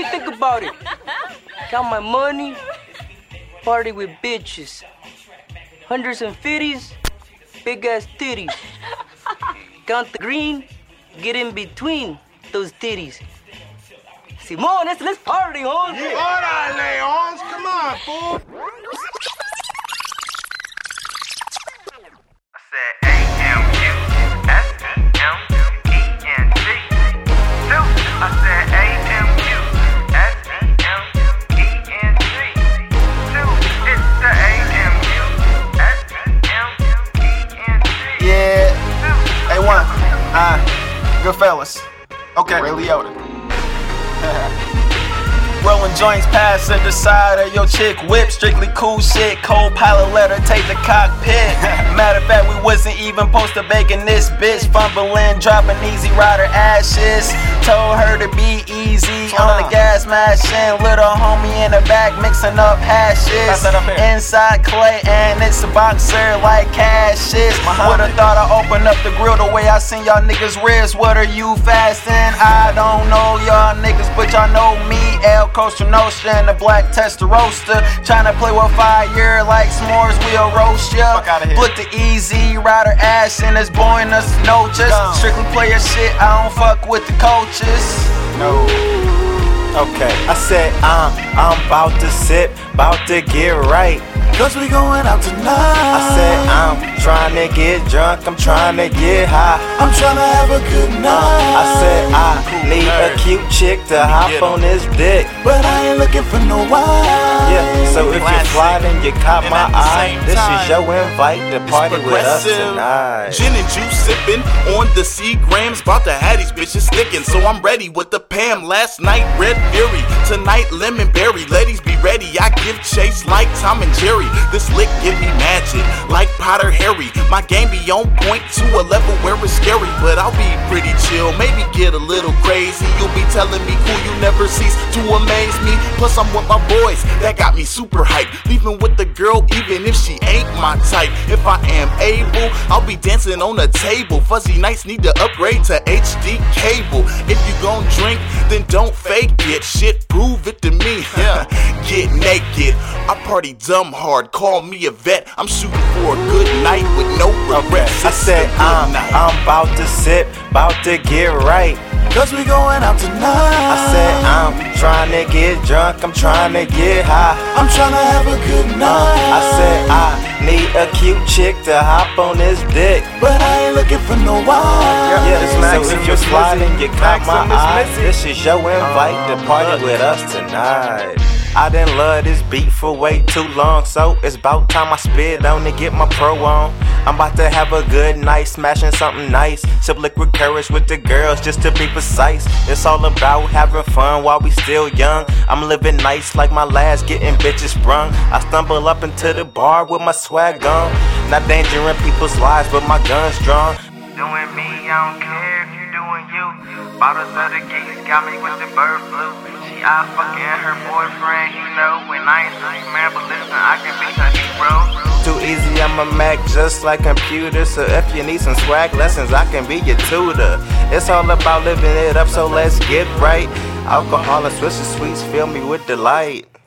think about it. Count my money, party with bitches. Hundreds and fifties, big ass titties. Count the green, get in between those titties. Simon, let's party, Holmes. Yeah. Orale, Holmes. Come on, fool. I said A-M-U-S-E-M-E-N-T. I said A-M-U-S-E-M-E-N-T. It's the A-M-U-S-E-M-E-N-T. Yeah. A1. Good fellas. Okay, Ray Liotta. Rolling joints past the side of your chick whip. Strictly cool shit. Cold pilot let her take the cockpit. Matter of fact, we wasn't even supposed to bake in this bitch. Fumbling, dropping easy rider ashes. Told her to be easy on the gas mashing. Little homie in the back mixing up hashes. Inside clay and it's a boxer like Cassius. Would've thought I opened up the grill the way I seen y'all niggas wrist. What are you fasting? I don't know y'all niggas, but y'all know me. El Costa Nostra and the black tester roaster. Tryna play with fire like s'mores, we'll roast ya. Put the easy rider ass in this boy and us no just strictly player shit, I don't fuck with the coaches. No. Okay, I said I'm about to sip, about to get right. Cause we going out tonight. I said I'm trying to get drunk, I'm trying to get high. I'm trying to have a good night. I said I need a cute chick to hop on this dick, but I ain't looking for no wife. Yeah, so if you're fly then you caught my eye. This is your invite to party with us tonight. Gin and juice sipping on the C-grams, about to have these bitches sticking. So I'm ready with the Pam. Last night Red Fury, tonight Lemon Berry. Ladies be ready, I give chase like Tom and Jerry. This lick give me magic, like Potter Harry. My game be on point to a level where it's scary, but I'll be pretty chill, maybe get a little crazy. You'll be telling me cool, you never cease to amaze me. Plus I'm with my boys, that got me super hyped. Leaving with the girl even if she ain't my type. If I am able, I'll be dancing on the table. Fuzzy nights need to upgrade to HD cable. If you gon' drink, then don't fake it. Shit, prove it to me. Get naked, I party dumb hard, call me a vet. I'm shooting for a good night with no regrets. I said I'm about to sip, about to get right. Cause we going out tonight. I said I'm trying to get drunk, I'm trying to get high. I'm trying to have a good night. I said I need a cute chick to hop on this dick, but I ain't looking for no wife. Yeah, so if you're sliding, you caught my eye. This is your invite to party with us tonight. I done love this beat for way too long, so it's about time I spit on and get my pro on. I'm about to have a good night, smashing something nice. Sip liquid courage with the girls, just to be precise. It's all about having fun while we still young. I'm living nice like my last, getting bitches sprung. I stumble up into the bar with my swag on. Not endangering people's lives, but my gun's drawn. Doing me, I don't care if you doing you. Bottles of the geese got me with the bird flu. She out fucking her boyfriend, you know. When I ain't man, but listen, I can be her hero. Too easy, I'm a Mac just like computer. So if you need some swag lessons, I can be your tutor. It's all about living it up, so let's get right. Alcohol and Swisher Sweets fill me with delight.